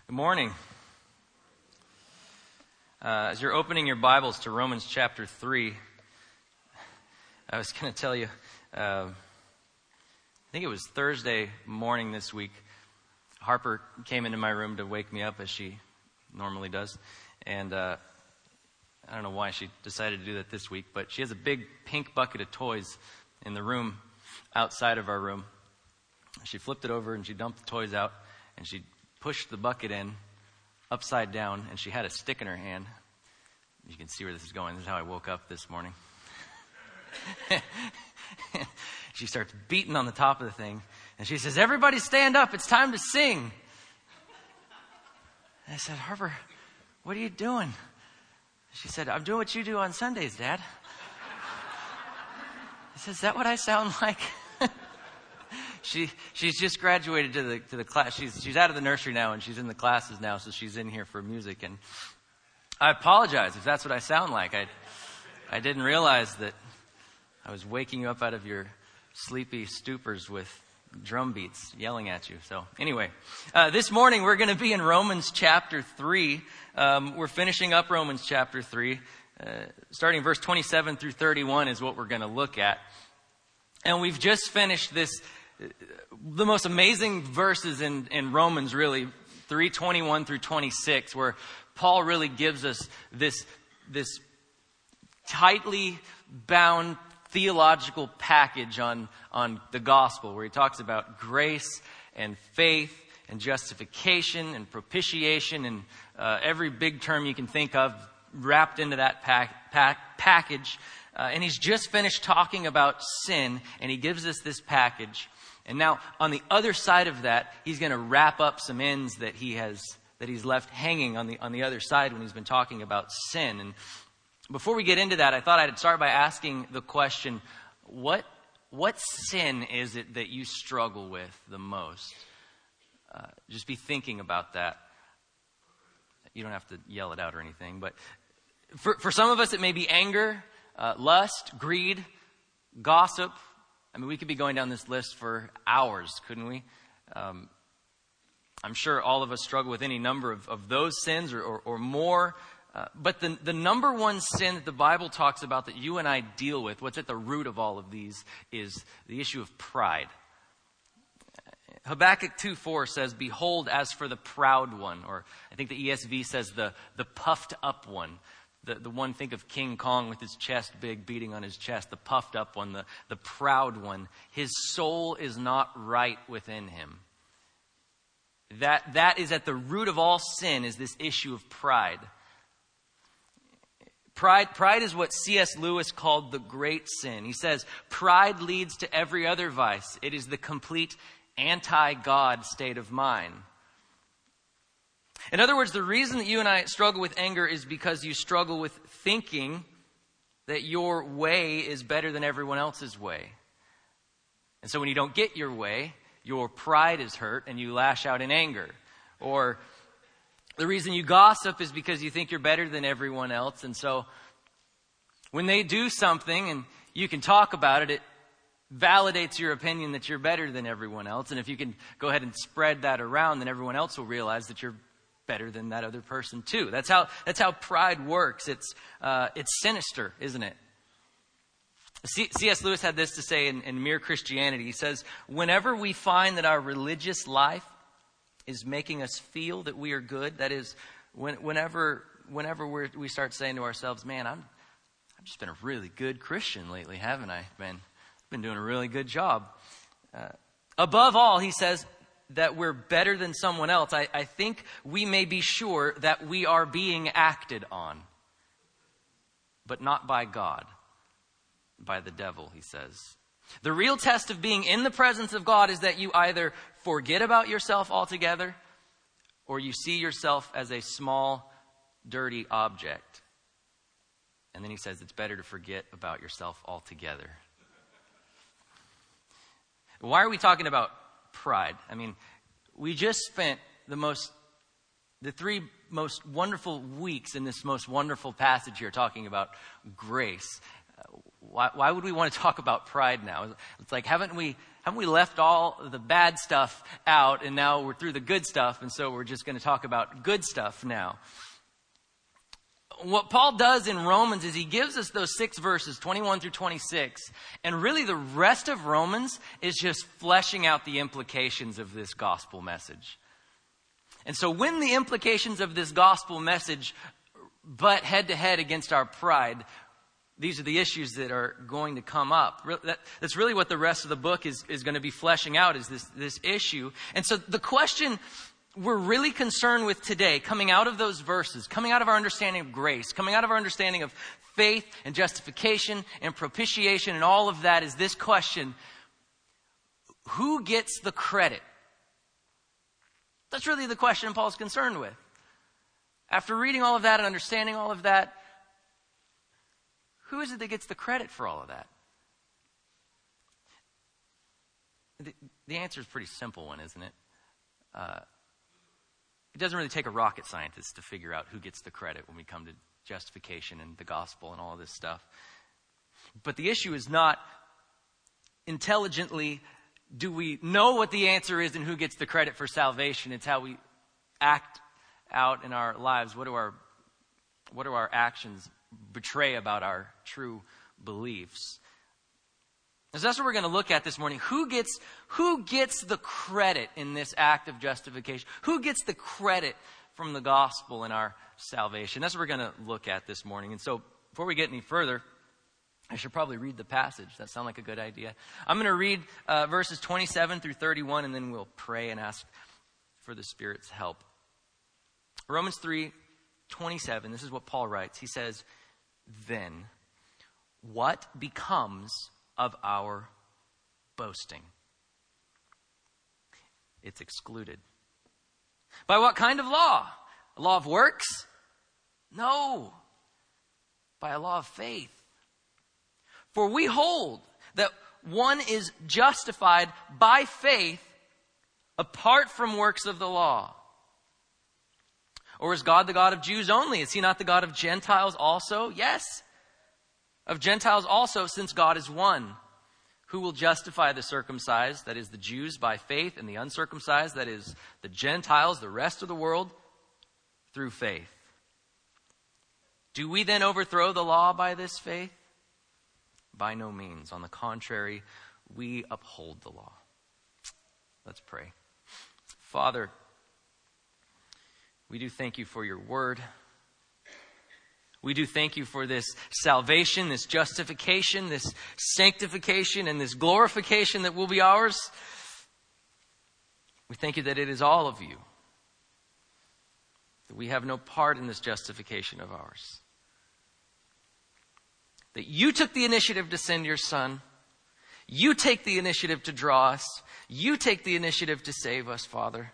Good morning. As you're opening your Bibles to Romans chapter 3, I was going to tell you, I think it was Thursday morning this week, Harper came into my room to wake me up as she normally does. And I don't know why she decided to do that this week, but she has a big pink bucket of toys in the room outside of our room. She flipped it over and she dumped the toys out and she pushed the bucket in upside down, and she had a stick in her hand. You can see where this is going. This is how I woke up this morning. She starts beating on the top of the thing, and she says, "Everybody stand up. It's time to sing." And I said, "Harper, what are you doing?" She said, "I'm doing what you do on Sundays, Dad." I said, "Is that what I sound like?" She's just graduated to the class. She's out of the nursery now, and she's in the classes now, so she's in here for music. And I apologize if that's what I sound like. I didn't realize that I was waking you up out of your sleepy stupors with drum beats yelling at you. So anyway, this morning we're going to be in Romans chapter 3. We're finishing up Romans chapter 3. Starting verse 27 through 31 is what we're going to look at. And we've just finished the most amazing verses in Romans, really, 3:21 through 26, where Paul really gives us this tightly bound theological package on the gospel, where he talks about grace and faith and justification and propitiation and every big term you can think of wrapped into that package. And he's just finished talking about sin, and he gives us this package. And now, on the other side of that, he's going to wrap up some ends that he's left hanging on the other side when he's been talking about sin. And before we get into that, I thought I'd start by asking the question: what sin is it that you struggle with the most? Just be thinking about that. You don't have to yell it out or anything, but for some of us, it may be anger, lust, greed, gossip. I mean, we could be going down this list for hours, couldn't we? I'm sure all of us struggle with any number of those sins or more. But the number one sin that the Bible talks about that you and I deal with, what's at the root of all of these, is the issue of pride. Habakkuk 2:4 says, "Behold, as for the proud one," or I think the ESV says the puffed up one. The one, think of King Kong with his chest big, beating on his chest, the puffed up one, the proud one. His soul is not right within him. That is at the root of all sin, is this issue of pride. Pride is what C.S. Lewis called the great sin. He says, pride leads to every other vice. It is the complete anti-God state of mind. In other words, the reason that you and I struggle with anger is because you struggle with thinking that your way is better than everyone else's way. And so when you don't get your way, your pride is hurt and you lash out in anger. Or the reason you gossip is because you think you're better than everyone else. And so when they do something and you can talk about it, it validates your opinion that you're better than everyone else. And if you can go ahead and spread that around, then everyone else will realize that you're better than that other person too. That's how pride works. It's sinister, isn't it? C.S. Lewis had this to say in Mere Christianity. He says, whenever we find that our religious life is making us feel that we are good, that is, whenever we start saying to ourselves, "Man, I've just been a really good Christian lately, haven't I? Been doing a really good job." Above all, he says, that we're better than someone else, I think we may be sure that we are being acted on. But not by God, by the devil, he says. The real test of being in the presence of God is that you either forget about yourself altogether, or you see yourself as a small, dirty object. And then he says it's better to forget about yourself altogether. Why are we talking about pride? I mean, we just spent the 3 most wonderful weeks in this most wonderful passage here talking about grace. Why would we want to talk about pride now? It's like, haven't we left all the bad stuff out and now we're through the good stuff, and so we're just going to talk about good stuff now? What Paul does in Romans is he gives us those 6 verses, 21 through 26, and really the rest of Romans is just fleshing out the implications of this gospel message. And so when the implications of this gospel message butt head to head against our pride, these are the issues that are going to come up. That's really what the rest of the book is going to be fleshing out, is this issue. And so the question we're really concerned with today, coming out of those verses, coming out of our understanding of grace, coming out of our understanding of faith and justification and propitiation and all of that, is this question: who gets the credit? That's really the question Paul's concerned with. After reading all of that and understanding all of that, who is it that gets the credit for all of that? The answer is a pretty simple one, isn't it? It doesn't really take a rocket scientist to figure out who gets the credit when we come to justification and the gospel and all this stuff. But the issue is not intelligently, do we know what the answer is and who gets the credit for salvation? It's how we act out in our lives. What do our actions betray about our true beliefs? So that's what we're going to look at this morning. Who gets the credit in this act of justification? Who gets the credit from the gospel in our salvation? That's what we're going to look at this morning. And so before we get any further, I should probably read the passage. That sound like a good idea? I'm going to read verses 27 through 31, and then we'll pray and ask for the Spirit's help. Romans 3:27, this is what Paul writes. He says, "Then what becomes of our boasting? It's excluded. By what kind of law? A law of works? No, by a law of faith. For we hold that one is justified by faith apart from works of the law. Or is God the God of Jews only? Is he not the God of Gentiles also? Yes, of Gentiles also, since God is one. Who will justify the circumcised, that is the Jews, by faith, and the uncircumcised, that is the Gentiles, the rest of the world, through faith? Do we then overthrow the law by this faith? By no means. On the contrary, we uphold the law." Let's pray. Father, we do thank you for your word. We do thank you for this salvation, this justification, this sanctification, and this glorification that will be ours. We thank you that it is all of you, that we have no part in this justification of ours, that you took the initiative to send your Son. You take the initiative to draw us. You take the initiative to save us, Father.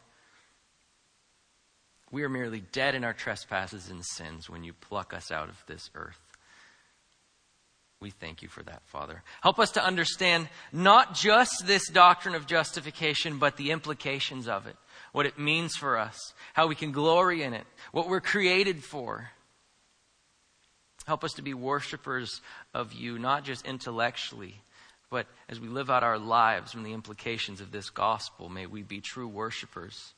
We are merely dead in our trespasses and sins when you pluck us out of this earth. We thank you for that, Father. Help us to understand not just this doctrine of justification, but the implications of it, what it means for us, how we can glory in it, what we're created for. Help us to be worshipers of you, not just intellectually, but as we live out our lives from the implications of this gospel, may we be true worshipers.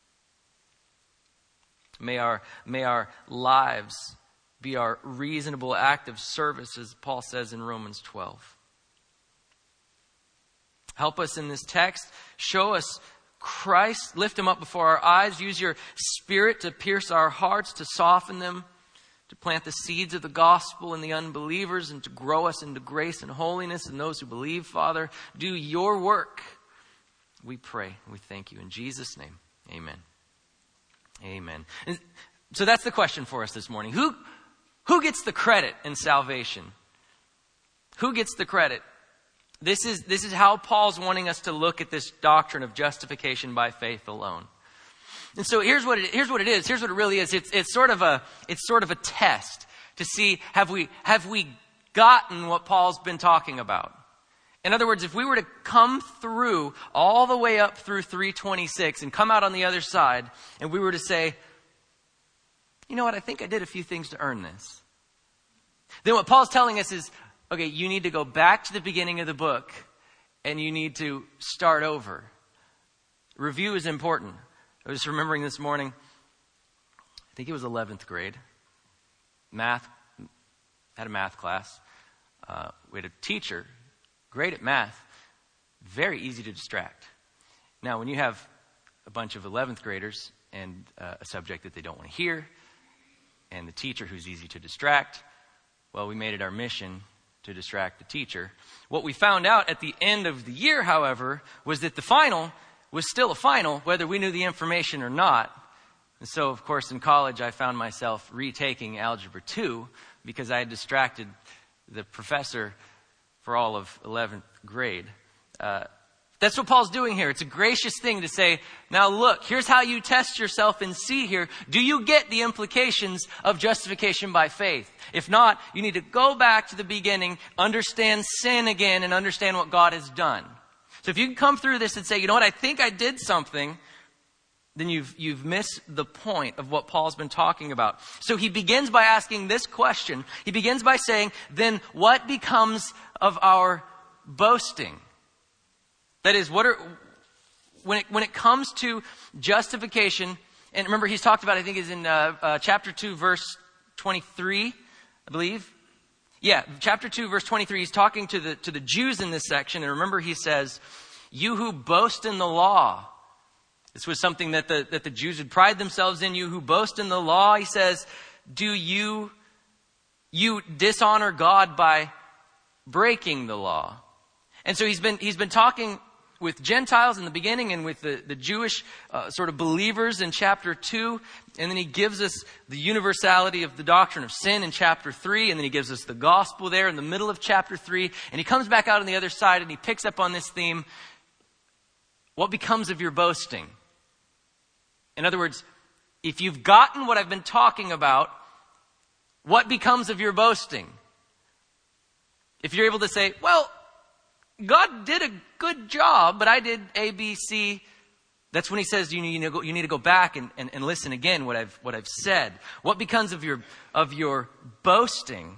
May our lives be our reasonable act of service, as Paul says in Romans 12. Help us in this text. Show us Christ. Lift him up before our eyes. Use your Spirit to pierce our hearts, to soften them, to plant the seeds of the gospel in the unbelievers, and to grow us into grace and holiness in those who believe, Father. Do your work. We pray. We thank you. In Jesus' name, amen. Amen. And so that's the question for us this morning. Who gets the credit in salvation? Who gets the credit? This is how Paul's wanting us to look at this doctrine of justification by faith alone. And so here's what it is. Here's what it really is. It's sort of a test to see have we gotten what Paul's been talking about. In other words, if we were to come through all the way up through 3:26 and come out on the other side, and we were to say, you know what, I think I did a few things to earn this. Then what Paul's telling us is, okay, you need to go back to the beginning of the book and you need to start over. Review is important. I was remembering this morning, I think it was 11th grade. Math, had a math class. We had a teacher, great at math, very easy to distract. Now, when you have a bunch of 11th graders and a subject that they don't want to hear, and the teacher who's easy to distract, well, we made it our mission to distract the teacher. What we found out at the end of the year, however, was that the final was still a final, whether we knew the information or not. And so, of course, in college, I found myself retaking Algebra 2 because I had distracted the professor for all of 11th grade. That's what Paul's doing here. It's a gracious thing to say, now look, here's how you test yourself and see here. Do you get the implications of justification by faith? If not, you need to go back to the beginning, understand sin again, and understand what God has done. So if you can come through this and say, you know what, I think I did something, then you've missed the point of what Paul's been talking about. So he begins by asking this question. He begins by saying, then what becomes of our boasting? That is, when it comes to justification, and remember he's talked about, I think is in chapter 2, verse 23, I believe. Yeah, chapter 2, verse 23, he's talking to the Jews in this section, and remember he says, you who boast in the law. This was something that the Jews would pride themselves in. You who boast in the law, he says, do you dishonor God by breaking the law? And so he's been talking with Gentiles in the beginning and with the Jewish sort of believers in chapter 2. And then he gives us the universality of the doctrine of sin in chapter 3. And then he gives us the gospel there in the middle of chapter 3. And he comes back out on the other side and he picks up on this theme. What becomes of your boasting? In other words, if you've gotten what I've been talking about, what becomes of your boasting? If you're able to say, well, God did a good job, but I did A, B, C. That's when he says you need to go back and listen again what I've said. What becomes of your boasting?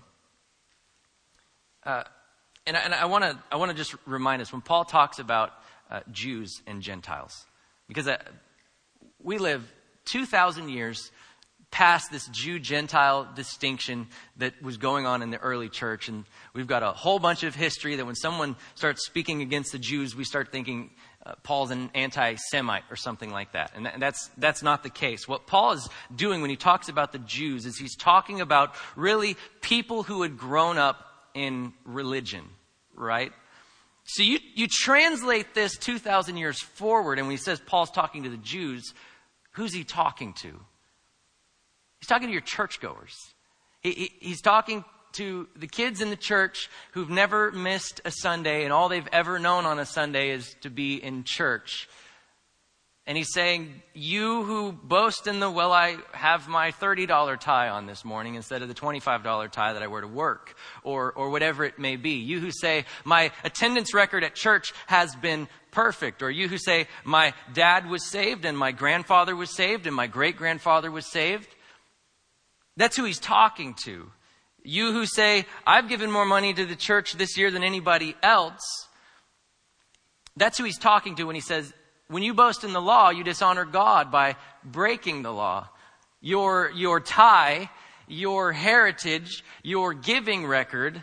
And I want to just remind us when Paul talks about Jews and Gentiles, because we live 2,000 years past this Jew-Gentile distinction that was going on in the early church. And we've got a whole bunch of history that when someone starts speaking against the Jews, we start thinking Paul's an anti-Semite or something like that. And that's not the case. What Paul is doing when he talks about the Jews is he's talking about really people who had grown up in religion, right? So you translate this 2,000 years forward, and when he says Paul's talking to the Jews, who's he talking to? He's talking to your churchgoers. He's talking to the kids in the church who've never missed a Sunday, and all they've ever known on a Sunday is to be in church. And he's saying, you who boast in well, I have my $30 tie on this morning instead of the $25 tie that I wear to work, or whatever it may be. You who say, my attendance record at church has been perfect. Or you who say, my dad was saved, and my grandfather was saved, and my great-grandfather was saved. That's who he's talking to. You who say, I've given more money to the church this year than anybody else. That's who he's talking to when he says, when you boast in the law, you dishonor God by breaking the law. Your tie, your heritage, your giving record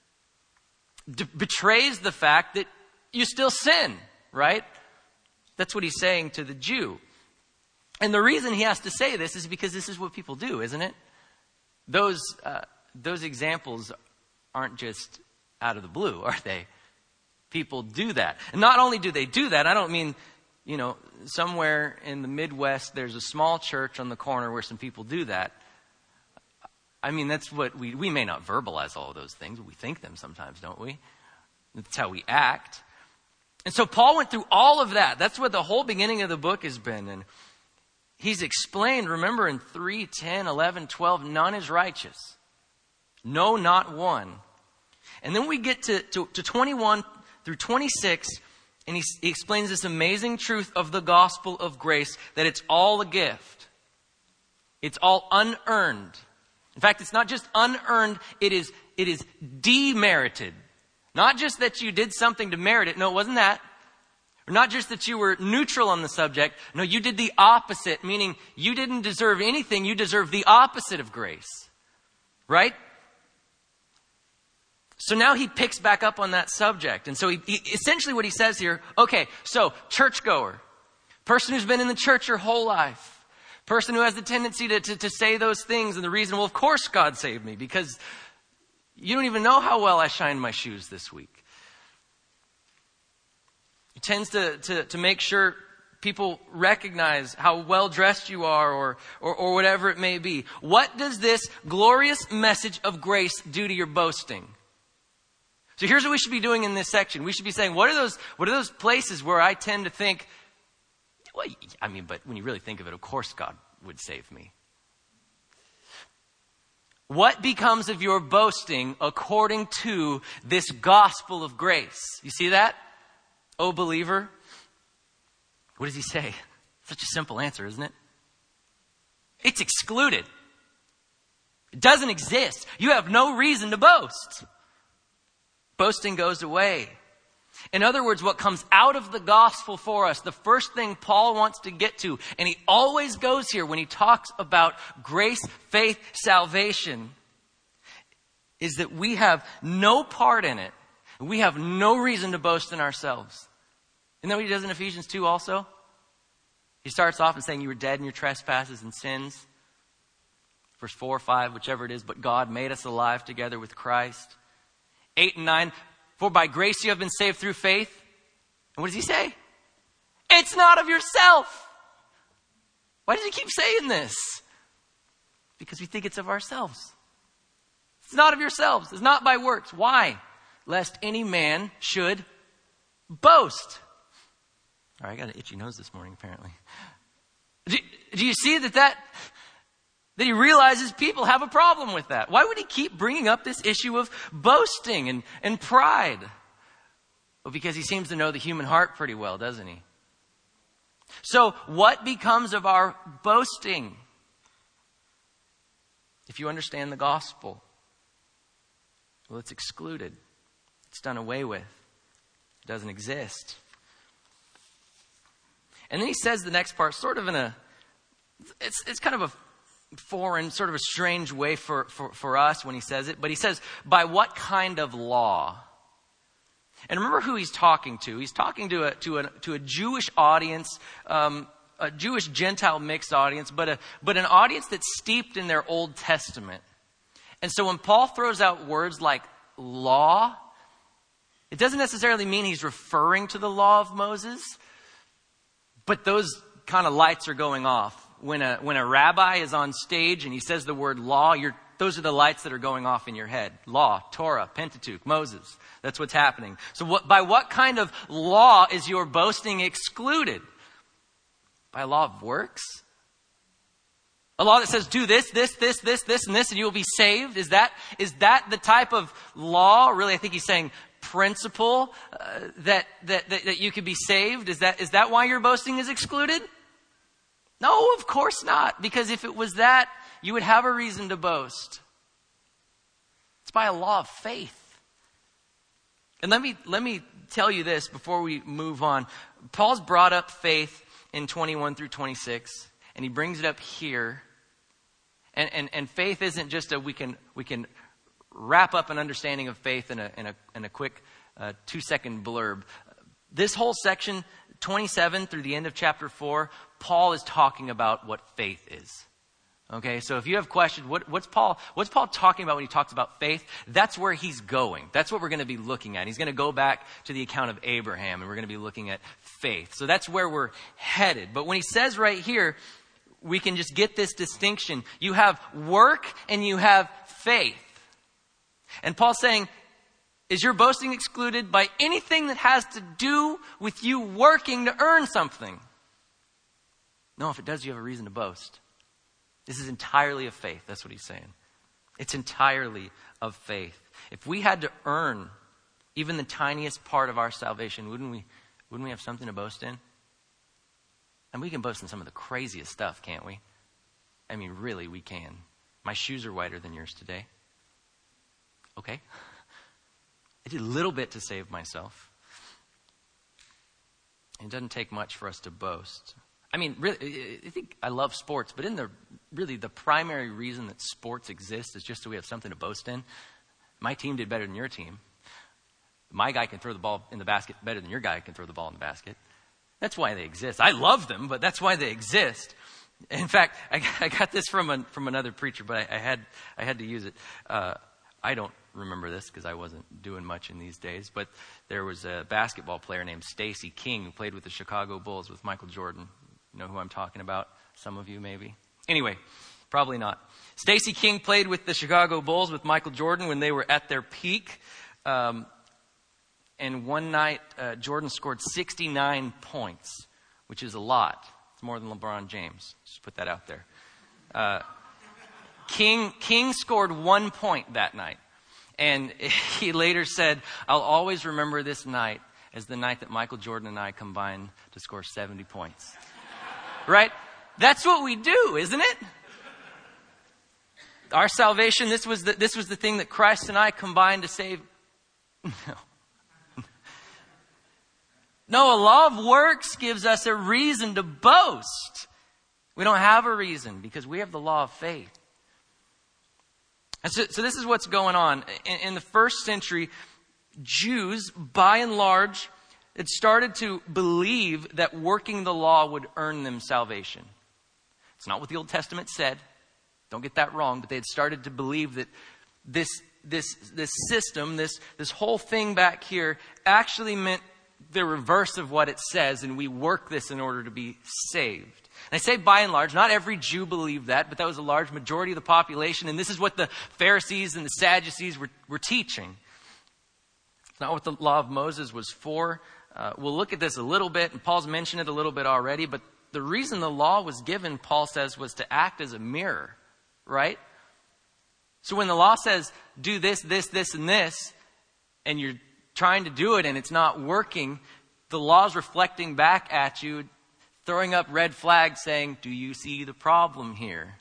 betrays the fact that you still sin, right? That's what he's saying to the Jew. And the reason he has to say this is because this is what people do, isn't it? Those examples aren't just out of the blue, are they? People do that. And not only do they do that, I don't mean, somewhere in the Midwest, there's a small church on the corner where some people do that. I mean, that's what we may not verbalize all of those things, but we think them sometimes, don't we? That's how we act. And so Paul went through all of that. That's what the whole beginning of the book has been. And he's explained, remember in 3, 10, 11, 12, none is righteous. No, not one. And then we get to 21 through 26, and he explains this amazing truth of the gospel of grace, that it's all a gift. It's all unearned. In fact, it's not just unearned, it is demerited. Not just that you did something to merit it. No, it wasn't that. Or not just that you were neutral on the subject. No, you did the opposite, meaning you didn't deserve anything. You deserve the opposite of grace. Right? So now he picks back up on that subject. And so he essentially what he says here, okay, so churchgoer, person who's been in the church your whole life, person who has the tendency to say those things and the reason, well, of course God saved me because you don't even know how well I shined my shoes this week. He tends to make sure people recognize how well dressed you are or whatever it may be. What does this glorious message of grace do to your boasting? So here's what we should be doing in this section. We should be saying, what are those places where I tend to think, well, I mean, but when you really think of it, of course God would save me. What becomes of your boasting according to this gospel of grace? You see that? Oh, believer. What does he say? Such a simple answer, isn't it? It's excluded. It doesn't exist. You have no reason to boast. Boasting goes away. In other words, what comes out of the gospel for us, the first thing Paul wants to get to, and he always goes here when he talks about grace, faith, salvation, is that we have no part in it. We have no reason to boast in ourselves. Isn't that what he does in Ephesians 2 also? He starts off in saying you were dead in your trespasses and sins. Verse 4 or 5, whichever it is, but God made us alive together with Christ. 8 and 9, for by grace you have been saved through faith. And what does he say? It's not of yourself. Why does he keep saying this? Because we think it's of ourselves. It's not of yourselves. It's not by works. Why? Lest any man should boast. All right, I got an itchy nose this morning, apparently. Do you see that he realizes people have a problem with that? Why would he keep bringing up this issue of boasting and pride? Well, because he seems to know the human heart pretty well, doesn't he? So what becomes of our boasting? If you understand the gospel, well, it's excluded. It's done away with. It doesn't exist. And then he says the next part, sort of it's kind of a foreign, sort of a strange way for us when he says it. But he says, by what kind of law? And remember who he's talking to. He's talking to a Jewish audience, a Jewish Gentile mixed audience, but an audience that's steeped in their Old Testament. And so when Paul throws out words like law, it doesn't necessarily mean he's referring to the law of Moses, but those kind of lights are going off. When a rabbi is on stage and he says the word law, those are the lights that are going off in your head. Law, Torah, Pentateuch, Moses. That's what's happening. So by what kind of law is your boasting excluded? By a law of works? A law that says do this, and this, and you will be saved? Is that the type of law? Really, I think he's saying principle that you could be saved. Is that why your boasting is excluded? No, of course not. Because if it was that, you would have a reason to boast. It's by a law of faith. And let me tell you this before we move on. Paul's brought up faith in 21 through 26, and he brings it up here. And faith isn't just we can wrap up an understanding of faith in a quick 2-second blurb. This whole section, 27 through the end of chapter 4, Paul is talking about what faith is. Okay, so if you have questions, what's Paul talking about when he talks about faith? That's where he's going. That's what we're going to be looking at. He's going to go back to the account of Abraham, and we're going to be looking at faith. So that's where we're headed. But when he says right here, we can just get this distinction. You have work and you have faith. And Paul's saying, is your boasting excluded by anything that has to do with you working to earn something? No, if it does, you have a reason to boast. This is entirely of faith. That's what he's saying. It's entirely of faith. If we had to earn even the tiniest part of our salvation, wouldn't we have something to boast in? And we can boast in some of the craziest stuff, can't we? I mean, really, we can. My shoes are whiter than yours today. Okay. did a little bit to save myself. It doesn't take much for us to boast. I mean, really, I think I love sports, but really the primary reason that sports exist is just so we have something to boast in. My team did better than your team. My guy can throw the ball in the basket better than your guy can throw the ball in the basket. That's why they exist. I love them, but that's why they exist. In fact, I got this from another preacher, but I had to use it. I don't remember this because I wasn't doing much in these days, but there was a basketball player named Stacey King who played with the Chicago Bulls with Michael Jordan. You know who I'm talking about? Some of you maybe. Anyway, probably not. Stacey King played with the Chicago Bulls with Michael Jordan when they were at their peak. And one night, Jordan scored 69 points, which is a lot. It's more than LeBron James. Just put that out there. King scored 1 point that night. And he later said, I'll always remember this night as the night that Michael Jordan and I combined to score 70 points. Right? That's what we do, isn't it? Our salvation, this was the thing that Christ and I combined to save. No, a law of works gives us a reason to boast. We don't have a reason because we have the law of faith. And so this is what's going on. In the first century, Jews, by and large, had started to believe that working the law would earn them salvation. It's not what the Old Testament said. Don't get that wrong. But they had started to believe that this system, this whole thing back here actually meant the reverse of what it says, and we work this in order to be saved. And I say by and large, not every Jew believed that, but that was a large majority of the population, and this is what the Pharisees and the Sadducees were teaching. It's not what the law of Moses was for. We'll look at this a little bit, and Paul's mentioned it a little bit already, but the reason the law was given, Paul says, was to act as a mirror, right? So when the law says, do this, this, this, and this, and you're trying to do it and it's not working, the law's reflecting back at you, throwing up red flags saying, do you see the problem here?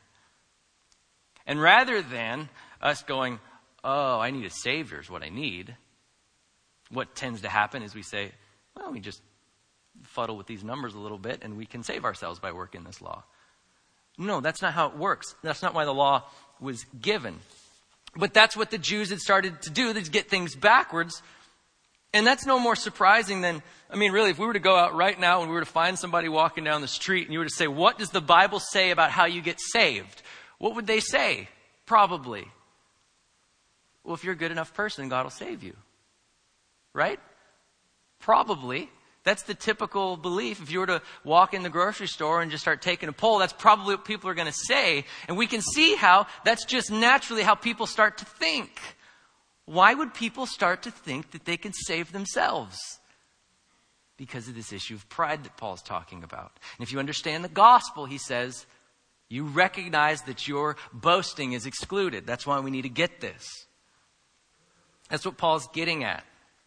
And rather than us going, oh, I need a savior is what I need, what tends to happen is we say, well, we just fuddle with these numbers a little bit and we can save ourselves by working this law. No, that's not how it works. That's not why the law was given. But that's what the Jews had started to do, to get things backwards. And that's no more surprising than, I mean, really, if we were to go out right now and we were to find somebody walking down the street and you were to say, what does the Bible say about how you get saved? What would they say? Probably, well, if you're a good enough person, God will save you. Right? Probably. That's the typical belief. If you were to walk in the grocery store and just start taking a poll, that's probably what people are going to say. And we can see how that's just naturally how people start to think. Why would people start to think that they can save themselves? Because of this issue of pride that Paul's talking about. And if you understand the gospel, he says, you recognize that your boasting is excluded. That's why we need to get this. That's what Paul's getting at.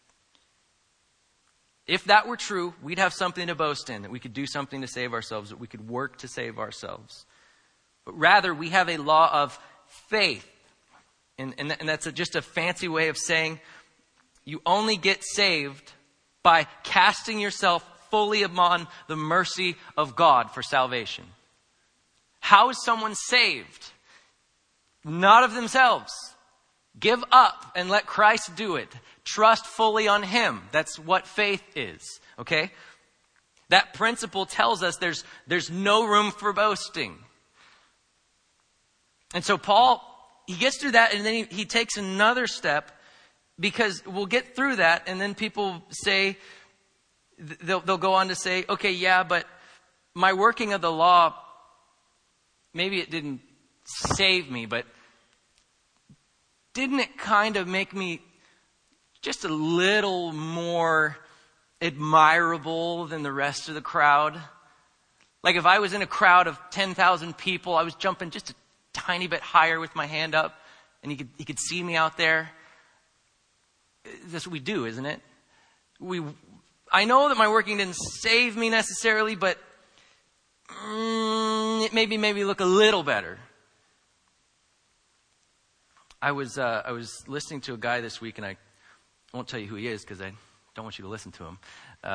If that were true, we'd have something to boast in, that we could do something to save ourselves, that we could work to save ourselves. But rather, we have a law of faith. And that's just a fancy way of saying you only get saved by casting yourself fully upon the mercy of God for salvation. How is someone saved? Not of themselves. Give up and let Christ do it. Trust fully on Him. That's what faith is. Okay? That principle tells us there's no room for boasting. And so Paul, he gets through that and then he takes another step, because we'll get through that and then people say, they'll go on to say, okay, yeah, but my working of the law, maybe it didn't save me, but didn't it kind of make me just a little more admirable than the rest of the crowd? Like if I was in a crowd of 10,000 people, I was jumping just a tiny bit higher with my hand up, and he could see me out there. That's what we do, isn't it? I know that my working didn't save me necessarily, but it made me look a little better. I was listening to a guy this week, and I won't tell you who he is because I don't want you to listen to him.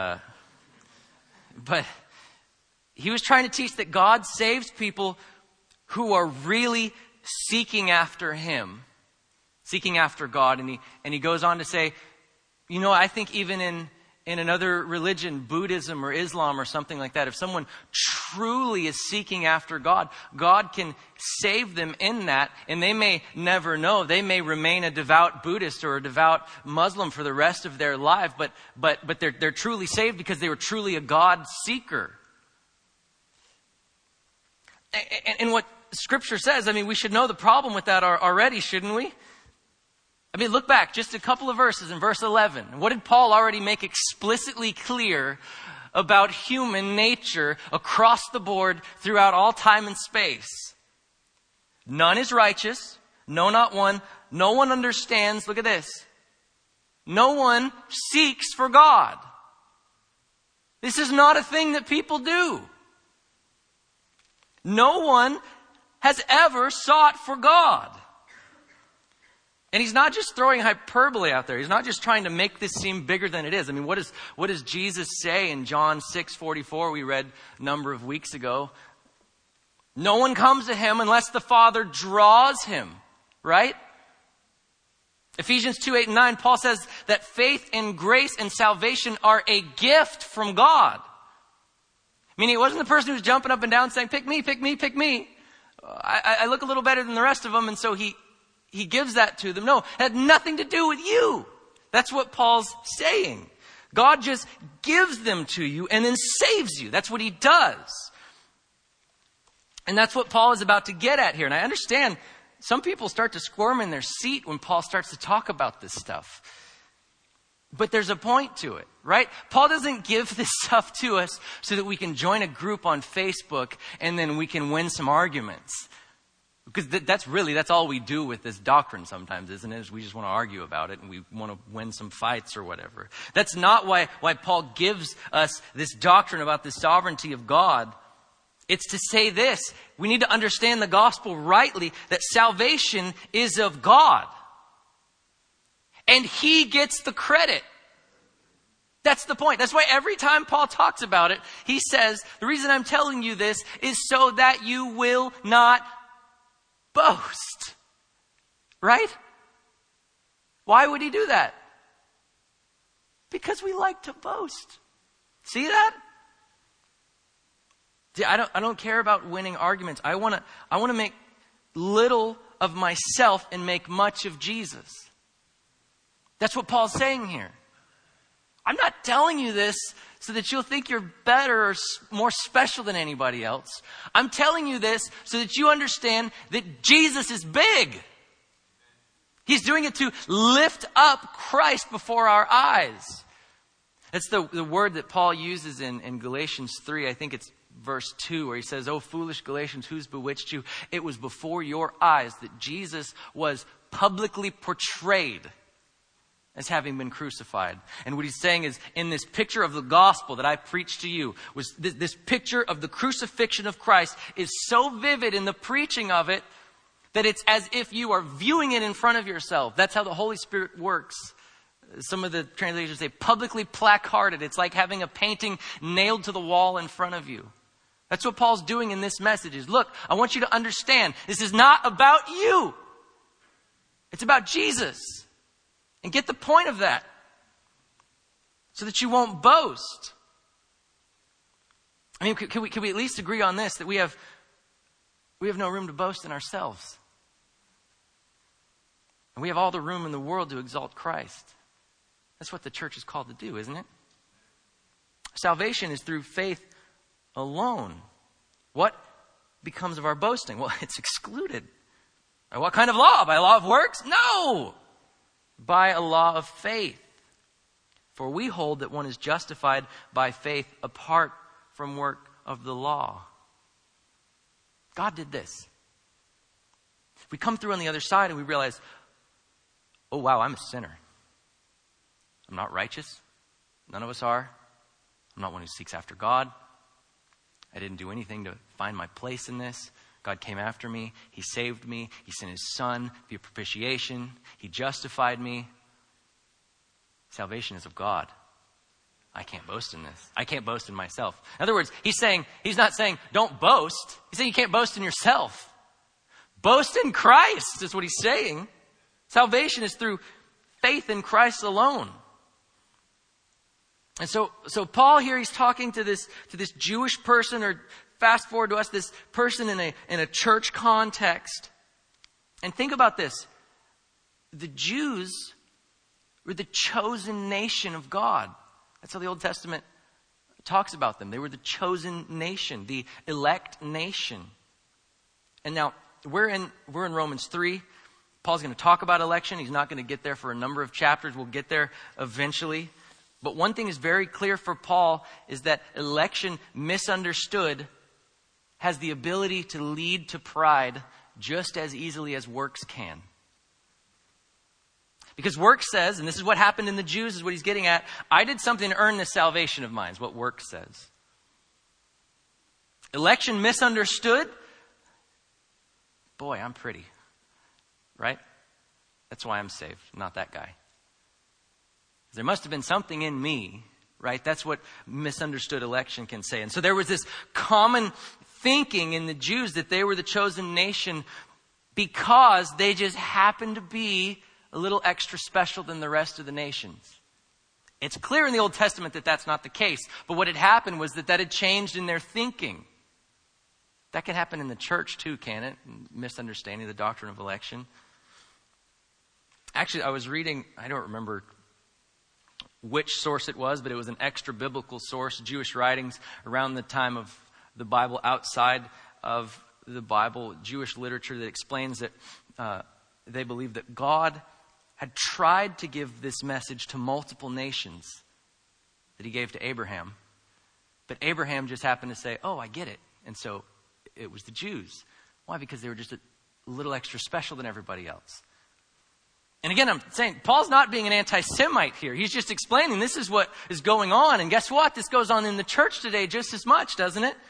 But he was trying to teach that God saves people who are really seeking after him, seeking after God. And he goes on to say, I think even in another religion, Buddhism or Islam or something like that, if someone truly is seeking after God, God can save them in that, and they may never know. They may remain a devout Buddhist or a devout Muslim for the rest of their life, but they're truly saved because they were truly a God seeker. And what Scripture says, we should know the problem with that already, shouldn't we? Look back just a couple of verses in verse 11. What did Paul already make explicitly clear about human nature across the board throughout all time and space? None is righteous. No, not one. No one understands. Look at this. No one seeks for God. This is not a thing that people do. No one has ever sought for God. And he's not just throwing hyperbole out there. He's not just trying to make this seem bigger than it is. What does Jesus say in John 6:44 we read a number of weeks ago? No one comes to him unless the Father draws him, right? Ephesians 2:8 and 9, Paul says that faith and grace and salvation are a gift from God. Meaning it wasn't the person who was jumping up and down saying, pick me, pick me, pick me. I look a little better than the rest of them, and so he gives that to them. No, it had nothing to do with you. That's what Paul's saying. God just gives them to you and then saves you. That's what he does. And that's what Paul is about to get at here. And I understand some people start to squirm in their seat when Paul starts to talk about this stuff. But there's a point to it, right? Paul doesn't give this stuff to us so that we can join a group on Facebook and then we can win some arguments. Because that's all we do with this doctrine sometimes, isn't it? Is we just want to argue about it and we want to win some fights or whatever. That's not why Paul gives us this doctrine about the sovereignty of God. It's to say this: we need to understand the gospel rightly, that salvation is of God. And he gets the credit. That's the point. That's why every time Paul talks about it, he says, the reason I'm telling you this is so that you will not boast. Right? Why would he do that? Because we like to boast. See that? See, I don't care about winning arguments. I want to make little of myself and make much of Jesus. That's what Paul's saying here. I'm not telling you this so that you'll think you're better or more special than anybody else. I'm telling you this so that you understand that Jesus is big. He's doing it to lift up Christ before our eyes. That's the word that Paul uses in Galatians 3. I think it's verse 2, where he says, "Oh, foolish Galatians, who's bewitched you? It was before your eyes that Jesus was publicly portrayed as having been crucified." And what he's saying is, in this picture of the gospel that I preached to you, was this picture of the crucifixion of Christ is so vivid in the preaching of it that it's as if you are viewing it in front of yourself. That's how the Holy Spirit works. Some of the translations say publicly placarded. It's like having a painting nailed to the wall in front of you. That's what Paul's doing in this message is, look, I want you to understand, this is not about you. It's about Jesus. And get the point of that so that you won't boast. Can we at least agree on this, that we have no room to boast in ourselves? And we have all the room in the world to exalt Christ. That's what the church is called to do, isn't it? Salvation is through faith alone. What becomes of our boasting? Well, it's excluded. By what kind of law? By a law of works? No! By a law of faith. For we hold that one is justified by faith apart from work of the law. God did this. We come through on the other side and we realize, oh wow, I'm a sinner. I'm not righteous. None of us are. I'm not one who seeks after God. I didn't do anything to find my place in this. God came after me. He saved me. He sent his son via propitiation. He justified me. Salvation is of God. I can't boast in this. I can't boast in myself. In other words, he's not saying don't boast. He's saying you can't boast in yourself. Boast in Christ is what he's saying. Salvation is through faith in Christ alone. And so Paul here, he's talking to this Jewish person, or fast forward to us, this person in a church context. And think about this. The Jews were the chosen nation of God. That's how the Old Testament talks about them. They were the chosen nation, the elect nation. And now we're in Romans 3. Paul's going to talk about election. He's not going to get there for a number of chapters. We'll get there eventually. But one thing is very clear for Paul is that election misunderstood has the ability to lead to pride just as easily as works can. Because work says, and this is what happened in the Jews, is what he's getting at, I did something to earn this salvation of mine, is what work says. Election misunderstood, boy, I'm pretty. Right? That's why I'm saved, not that guy. There must have been something in me, right? That's what misunderstood election can say. And so there was this common thinking in the Jews that they were the chosen nation because they just happened to be a little extra special than the rest of the nations. It's clear in the Old Testament that that's not the case. But what had happened was that had changed in their thinking. That can happen in the church too, can it? Misunderstanding the doctrine of election. Actually, I was reading, I don't remember which source it was, but it was an extra biblical source, Jewish writings around the time of the Bible, outside of the Bible, Jewish literature that explains that they believe that God had tried to give this message to multiple nations that he gave to Abraham. But Abraham just happened to say, oh, I get it. And so it was the Jews. Why? Because they were just a little extra special than everybody else. And again, I'm saying, Paul's not being an anti-Semite here. He's just explaining this is what is going on. And guess what? This goes on in the church today just as much, doesn't it?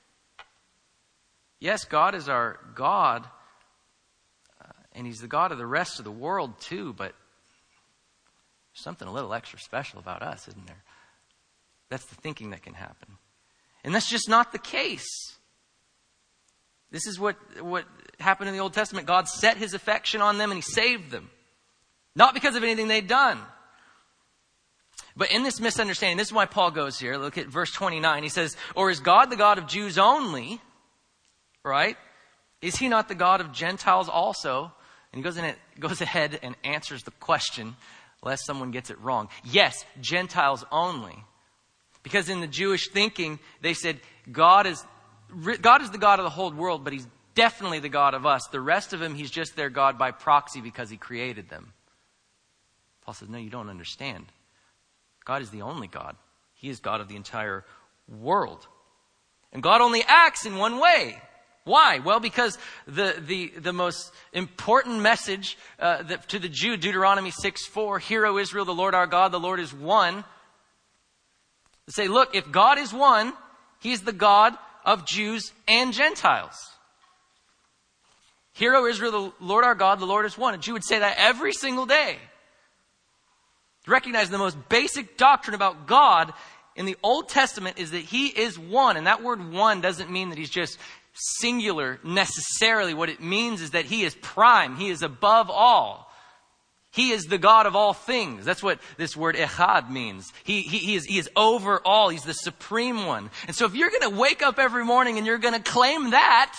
Yes, God is our God. And he's the God of the rest of the world too. But there's something a little extra special about us, isn't there? That's the thinking that can happen. And that's just not the case. This is what happened in the Old Testament. God set his affection on them and he saved them. Not because of anything they'd done. But in this misunderstanding, this is why Paul goes here. Look at verse 29. He says, or is God the God of Jews only? Right? Is he not the God of Gentiles also? And he goes ahead and answers the question, lest someone gets it wrong. Yes, Gentiles only. Because in the Jewish thinking, they said, God is the God of the whole world, but he's definitely the God of us. The rest of him, he's just their God by proxy because he created them. Paul says, no, you don't understand. God is the only God. He is God of the entire world. And God only acts in one way. Why? Well, because the most important message to the Jew, Deuteronomy 6:4, Hear, O Israel, the Lord our God, the Lord is one. They say, look, if God is one, he's the God of Jews and Gentiles. Hear, O Israel, the Lord our God, the Lord is one. A Jew would say that every single day. Recognize the most basic doctrine about God in the Old Testament is that he is one. And that word one doesn't mean that he's just singular necessarily. What it means is that he is prime. He is above all. He is the God of all things. That's what this word echad means. He is over all. He's the supreme one. And so if you're going to wake up every morning and you're going to claim that,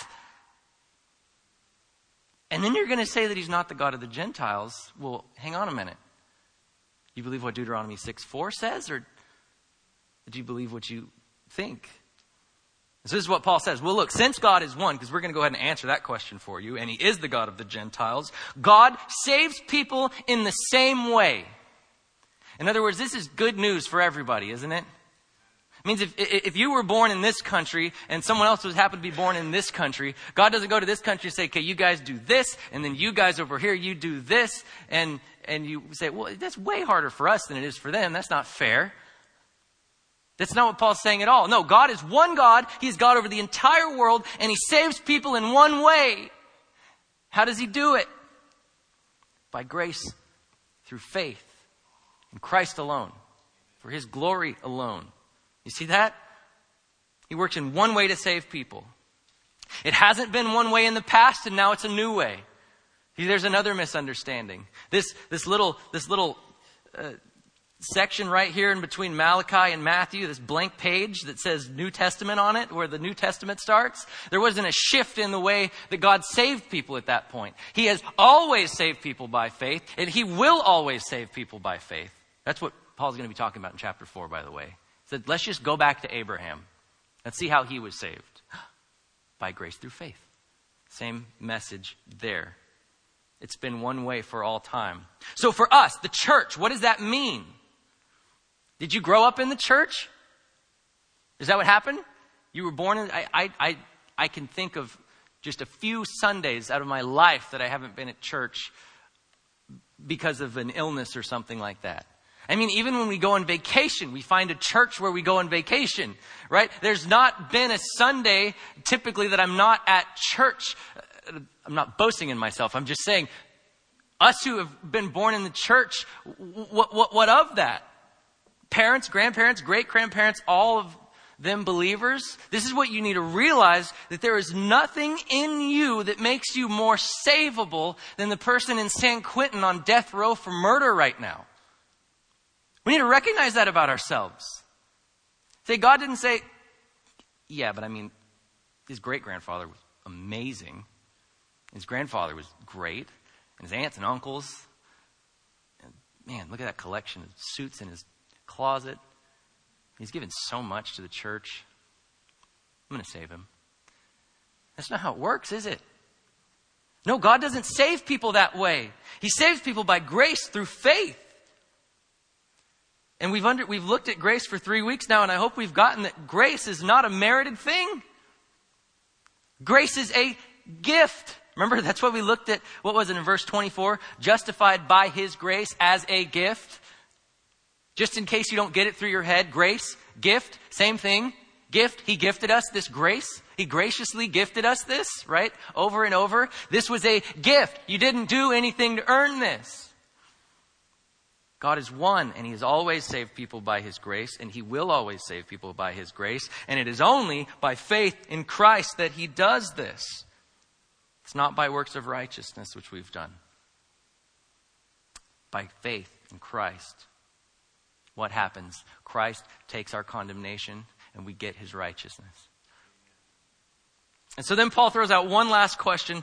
and then you're going to say that he's not the God of the Gentiles, well, hang on a minute. You believe what Deuteronomy 6:4 says, or do you believe what you think? So this is what Paul says. Well, look, since God is one, because we're going to go ahead and answer that question for you, and he is the God of the Gentiles, God saves people in the same way. In other words, this is good news for everybody, isn't it? It means if you were born in this country and someone else happened to be born in this country, God doesn't go to this country and say, okay, you guys do this, and then you guys over here, you do this, and you say, well, that's way harder for us than it is for them. That's not fair. That's not what Paul's saying at all. No, God is one God. He's God over the entire world, and he saves people in one way. How does he do it? By grace through faith In Christ alone. For his glory alone. You see that? He works in one way to save people. It hasn't been one way in the past, and now it's a new way. See, there's another misunderstanding. This little section right here in between Malachi and Matthew, this blank page that says New Testament on it, where the New Testament starts, there wasn't a shift in the way that God saved people at that point. He has always saved people by faith, and he will always save people by faith. That's what Paul's going to be talking about in chapter 4, by the way. He said, let's just go back to Abraham. Let's see how he was saved. By grace through faith. Same message there. It's been one way for all time. So for us, the church, what does that mean? Did you grow up in the church? Is that what happened? You were born in... I can think of just a few Sundays out of my life that I haven't been at church because of an illness or something like that. I mean, even when we go on vacation, we find a church where we go on vacation, right? There's not been a Sunday typically that I'm not at church. I'm not boasting in myself. I'm just saying, us who have been born in the church, what of that? Parents, grandparents, great-grandparents, all of them believers. This is what you need to realize, that there is nothing in you that makes you more savable than the person in San Quentin on death row for murder right now. We need to recognize that about ourselves. Say, God didn't say, yeah, but I mean, his great-grandfather was amazing. His grandfather was great. And his aunts and uncles. And man, look at that collection of suits in his closet. He's given so much to the church. I'm going to save him. That's not how it works, is it? No, God doesn't save people that way. He saves people by grace through faith. And we've looked at grace for 3 weeks now, and I hope we've gotten that grace is not a merited thing. Grace is a gift. Remember, that's what we looked at. What was it in verse 24? Justified by his grace as a gift. Just in case you don't get it through your head, grace, gift, same thing. Gift, he gifted us this grace. He graciously gifted us this, right? Over and over. This was a gift. You didn't do anything to earn this. God is one, and he has always saved people by his grace, and he will always save people by his grace. And it is only by faith in Christ that he does this. It's not by works of righteousness which we've done. By faith in Christ. What happens? Christ takes our condemnation, and we get his righteousness. And so then Paul throws out one last question.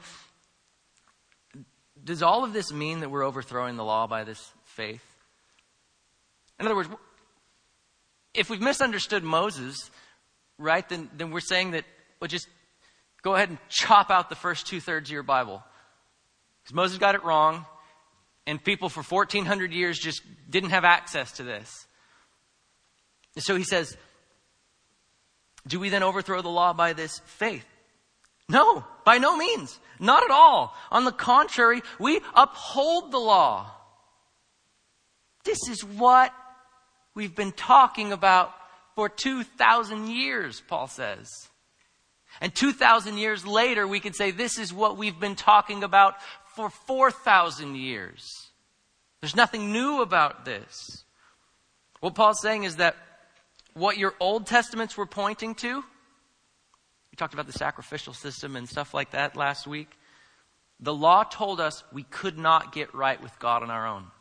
Does all of this mean that we're overthrowing the law by this faith? In other words, if we've misunderstood Moses, right, then we're saying that, well, just go ahead and chop out the first 2/3 of your Bible. Because Moses got it wrong, and people for 1,400 years just didn't have access to this. And so he says, do we then overthrow the law by this faith? No, by no means. Not at all. On the contrary, we uphold the law. This is what we've been talking about for 2,000 years, Paul says. And 2,000 years later, we could say this is what we've been talking about for 4,000 years. There's nothing new about this. What Paul's saying is that what your Old Testaments were pointing to, we talked about the sacrificial system and stuff like that last week. The law told us we could not get right with God on our own.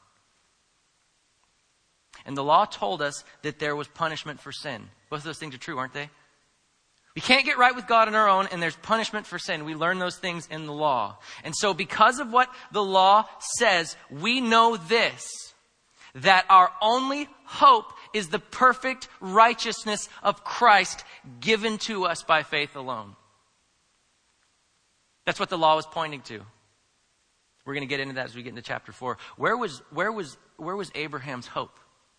And the law told us that there was punishment for sin. Both of those things are true, aren't they? We can't get right with God on our own, and there's punishment for sin. We learn those things in the law. And so because of what the law says, we know this, that our only hope is the perfect righteousness of Christ given to us by faith alone. That's what the law was pointing to. We're going to get into that as we get into chapter 4. Where was Abraham's hope?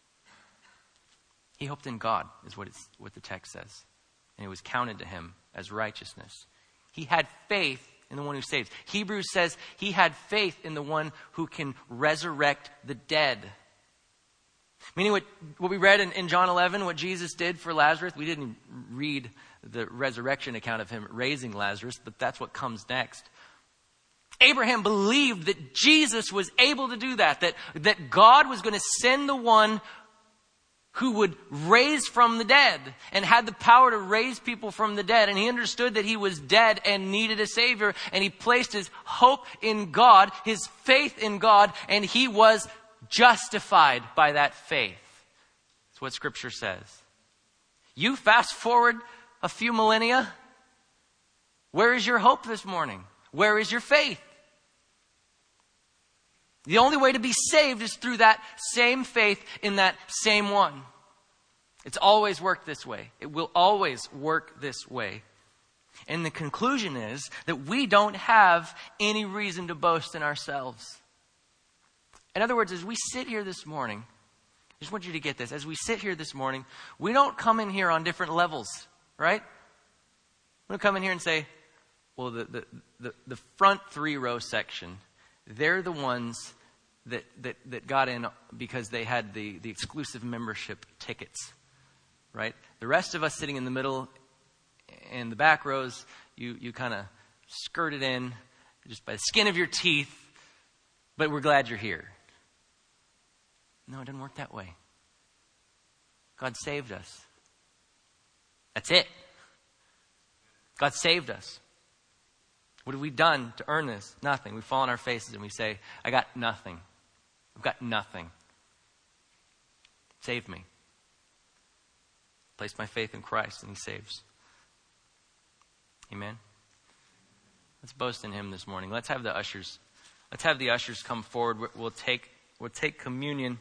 He hoped in God, is what the text says. And it was counted to him as righteousness. He had faith in the one who saves. Hebrews says he had faith in the one who can resurrect the dead. Meaning what we read in John 11, what Jesus did for Lazarus. We didn't read the resurrection account of him raising Lazarus, but that's what comes next. Abraham believed that Jesus was able to do that God was going to send the one who would raise from the dead and had the power to raise people from the dead. And he understood that he was dead and needed a Savior. And he placed his hope in God, his faith in God, and he was justified by that faith. That's what Scripture says. You fast forward a few millennia. Where is your hope this morning? Where is your faith? The only way to be saved is through that same faith in that same one. It's always worked this way. It will always work this way. And the conclusion is that we don't have any reason to boast in ourselves. In other words, as we sit here this morning, I just want you to get this. As we sit here this morning, we don't come in here on different levels, right? We don't come in here and say, well, the front 3 row section, they're the ones that got in because they had the exclusive membership tickets, right? The rest of us sitting in the middle and the back rows, you kind of skirted in just by the skin of your teeth, but we're glad you're here. No, it doesn't work that way. God saved us. That's it. God saved us. What have we done to earn this? Nothing. We fall on our faces and we say, I got nothing. I've got nothing. Save me. Place my faith in Christ and He saves. Amen. Let's boast in Him this morning. Let's have the ushers come forward. We'll take communion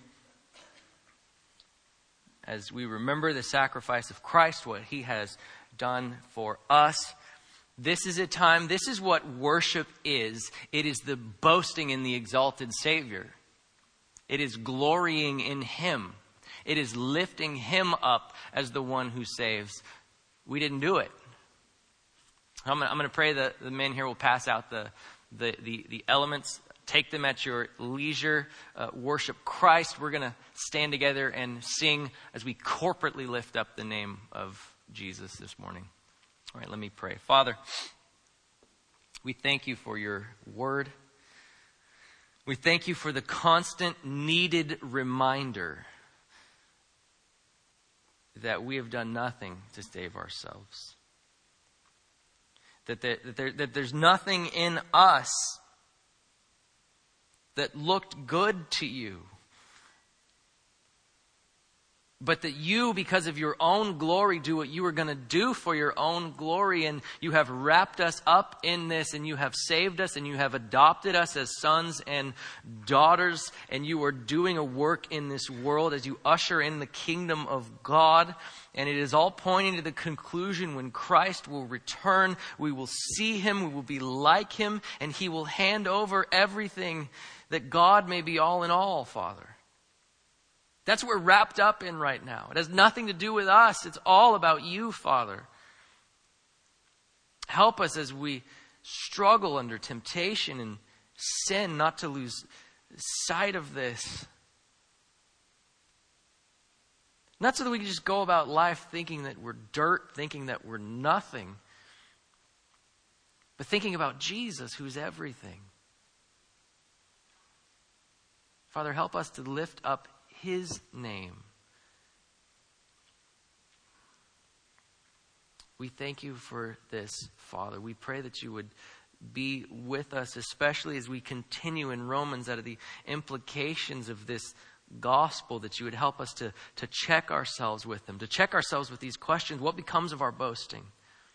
as we remember the sacrifice of Christ, what He has done for us. This is a time, this is what worship is. It is the boasting in the exalted Savior. It is glorying in Him. It is lifting Him up as the one who saves. We didn't do it. I'm going to pray that the men here will pass out the elements. Take them at your leisure. Worship Christ. We're going to stand together and sing as we corporately lift up the name of Jesus this morning. All right, let me pray. Father, we thank You for Your word. We thank You for the constant needed reminder that we have done nothing to save ourselves. That there's nothing in us that looked good to You. But that You, because of Your own glory, do what You were going to do for Your own glory. And You have wrapped us up in this, and You have saved us, and You have adopted us as sons and daughters. And You are doing a work in this world as You usher in the kingdom of God. And it is all pointing to the conclusion when Christ will return. We will see Him, we will be like Him, and He will hand over everything that God may be all in all, Father. That's what we're wrapped up in right now. It has nothing to do with us. It's all about You, Father. Help us as we struggle under temptation and sin not to lose sight of this. Not so that we can just go about life thinking that we're dirt, thinking that we're nothing, but thinking about Jesus, who's everything. Father, help us to lift up His name. We thank You for this, Father. We pray that You would be with us, especially as we continue in Romans out of the implications of this gospel, that You would help us to check ourselves with them, to check ourselves with these questions. What becomes of our boasting?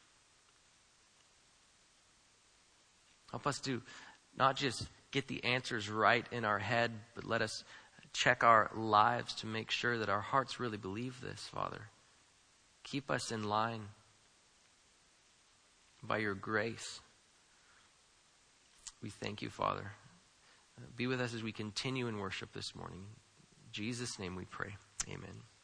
Help us to not just get the answers right in our head, but let us check our lives to make sure that our hearts really believe this, Father. Keep us in line by Your grace. We thank You, Father. Be with us as we continue in worship this morning. In Jesus' name we pray. Amen.